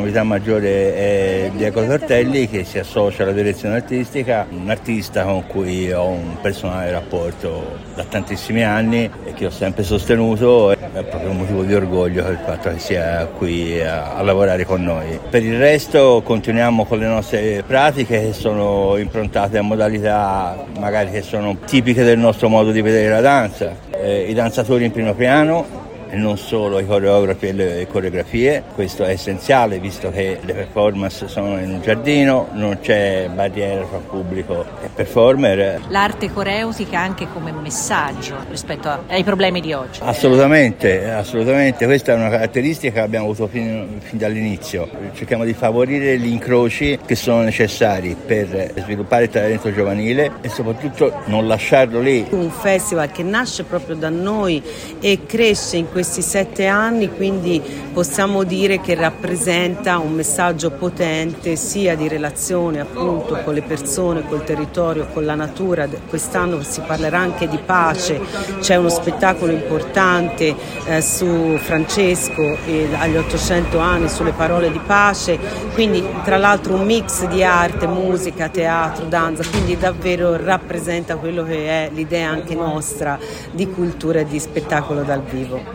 novità maggiore è Diego Tortelli, che si associa alla direzione artistica, un artista con cui ho un personale rapporto da tantissimi anni e che ho sempre sostenuto. È proprio un motivo di orgoglio il fatto che sia qui a lavorare con noi. Per il resto continuiamo con le nostre pratiche che sono improntate a modalità magari che sono tipiche del nostro modo di vedere la danza. I danzatori in primo piano e non solo i coreografi e le coreografie. Questo è essenziale visto che le performance sono in un giardino, non c'è barriera tra pubblico e performer. L'arte coreutica anche come messaggio rispetto ai problemi di oggi. Assolutamente, questa è una caratteristica che abbiamo avuto fin dall'inizio. Cerchiamo di favorire gli incroci che sono necessari per sviluppare il talento giovanile e soprattutto non lasciarlo lì. Un festival che nasce proprio da noi e cresce in questi 7 anni, quindi possiamo dire che rappresenta un messaggio potente sia di relazione appunto con le persone, col territorio, con la natura. Quest'anno si parlerà anche di pace, c'è uno spettacolo importante su Francesco agli 800 anni sulle parole di pace, quindi tra l'altro un mix di arte, musica, teatro, danza, quindi davvero rappresenta quello che è l'idea anche nostra di cultura e di spettacolo dal vivo.